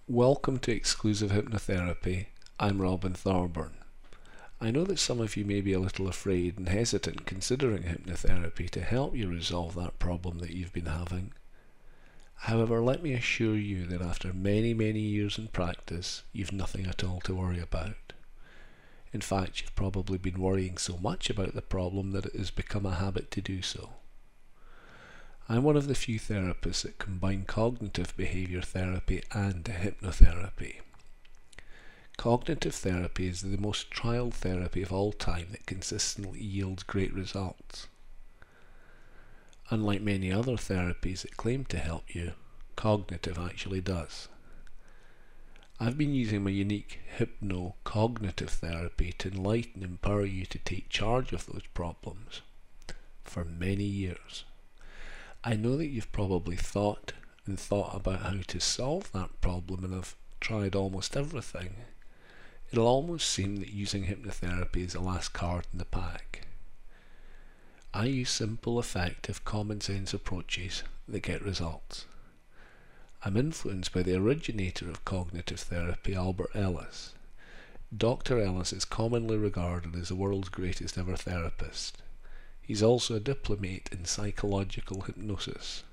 Welcome to Exclusive Hypnotherapy. I'm Robin Thorburn. I know that some of you may be a little afraid and hesitant considering hypnotherapy to help you resolve that problem that you've been having. However, let me assure you that after many years in practice, you've nothing at all to worry about. In fact, you've probably been worrying so much about the problem that it has become a habit to do so. I'm one of the few therapists that combine cognitive behavior therapy and hypnotherapy. Cognitive therapy is the most trialed therapy of all time that consistently yields great results. Unlike many other therapies that claim to help you, cognitive actually does. I've been using my unique hypno-cognitive therapy to enlighten and empower you to take charge of those problems for many years. I know that you've probably thought about how to solve that problem and have tried almost everything. It'll almost seem that using hypnotherapy is the last card in the pack. I use simple, effective, common sense approaches that get results. I'm influenced by the originator of cognitive therapy, Albert Ellis. Dr. Ellis is commonly regarded as the world's greatest ever therapist. He's also a diplomate in psychological hypnosis.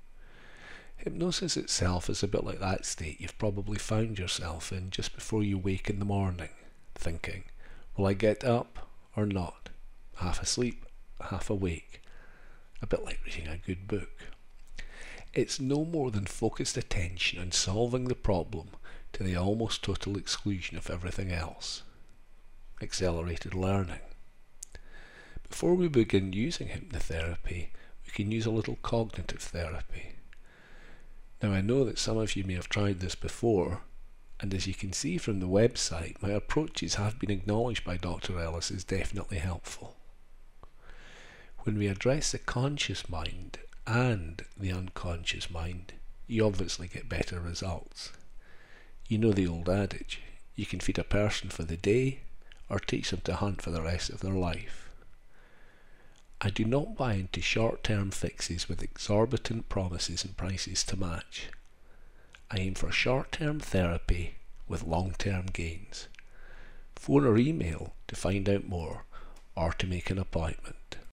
Hypnosis itself is a bit like that state you've probably found yourself in just before you wake in the morning, thinking, will I get up or not? Half asleep, half awake. A bit like reading a good book. It's no more than focused attention on solving the problem to the almost total exclusion of everything else. Accelerated learning. Before we begin using hypnotherapy, we can use a little cognitive therapy. Now, I know that some of you may have tried this before, and as you can see from the website, my approaches have been acknowledged by Dr. Ellis as definitely helpful. When we address the conscious mind and the unconscious mind, you obviously get better results. You know the old adage, you can feed a person for the day or teach them to hunt for the rest of their life. I do not buy into short-term fixes with exorbitant promises and prices to match. I aim for short-term therapy with long-term gains. Phone or email to find out more or to make an appointment.